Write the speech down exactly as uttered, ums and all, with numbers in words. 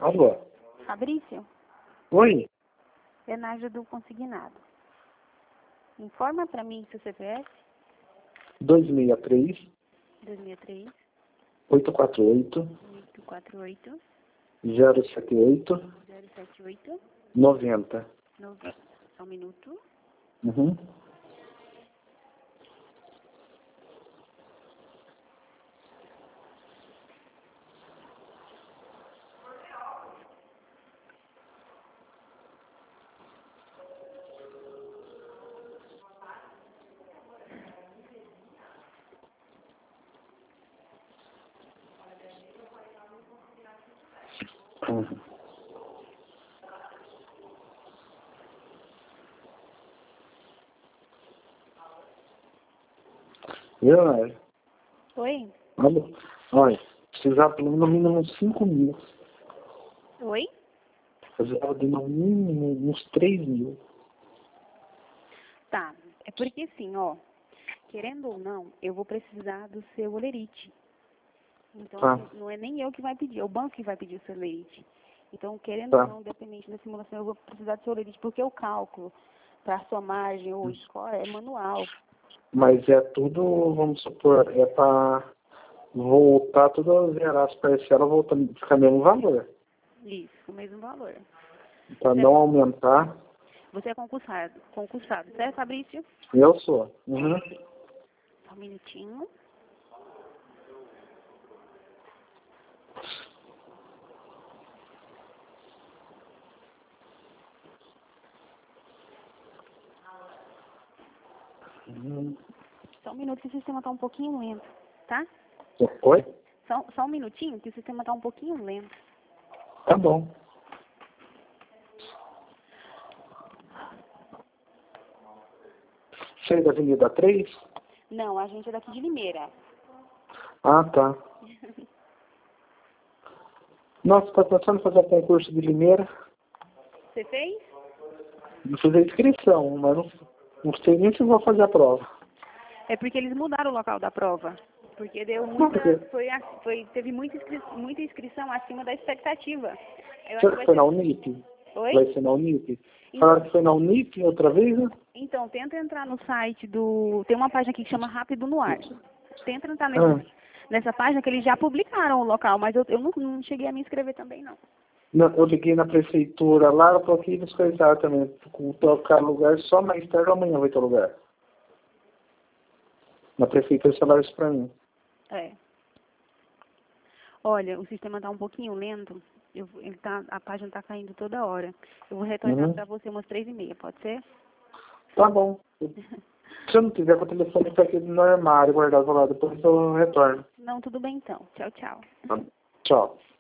Alô? Fabrício, Oi? é Nádia do Consignado. Informa para mim seu C P F. dois seis três, dois seis três, oito quatro oito, oito quatro oito, zero sete oito, zero sete oito, noventa. nove. Só um minuto. Uhum. Uhum. Leonardo. Oi? Alô? Olha, precisava pelo no mínimo cinco mil. Oi? Precisava de no mínimo uns três mil. Tá. É porque assim, ó, querendo ou não, eu vou precisar do seu olerite. Então, Tá. assim, não é nem eu que vai pedir, é o banco que vai pedir o seu olerite. Então, querendo Tá. ou não, independente da simulação, eu vou precisar do seu olerite, porque o cálculo para sua margem ou score é manual. Mas é tudo, vamos supor, é para voltar tudo a zerar as parcelas, voltando a ficar mesmo valor. Isso, o mesmo valor. Para Você, não aumentar. você é concursado, concursado, certo, Fabrício? Eu sou. Uhum. Só um minutinho. Uhum. Só um minuto que o sistema está um pouquinho lento, tá? Oi? Só, só um minutinho que o sistema está um pouquinho lento. Tá bom. Você é da Avenida três? Não, a gente é daqui de Limeira. Ah, tá. Nossa, tá pensando em fazer um concurso de Limeira? Você fez? Vou fazer inscrição, mas não, não sei nem se vou fazer a prova. É porque eles mudaram o local da prova. Porque deu Por muita. quê? Foi, a- foi, teve muita, inscri, muita inscrição acima da expectativa. Eu acho que Será que vai foi ser. na Unip? Oi? Vai ser na Unip? Então, Falaram que foi na Unip outra vez, né? então, tenta entrar no site do. Tem uma página aqui que chama Rápido no Ar. Tenta entrar nesse, Ah, nessa página que eles já publicaram o local, mas eu, eu não, não cheguei a me inscrever também, não. não, eu liguei na prefeitura lá, eu coloquei eles coisaram também. Com trocar lugar, só mais tarde ou amanhã vai ter lugar. Na prefeitura falaram isso pra mim. É. Olha, o sistema está um pouquinho lento. Eu, vou- ele tá, a página está caindo toda hora. Eu vou retornar Uhum. para você umas três e meia, pode ser? Tá bom. Se eu não tiver com o telefone tá aqui no armário guardado lá, depois eu retorno. Não, tudo bem então. Tchau, tchau. Tá. Tchau.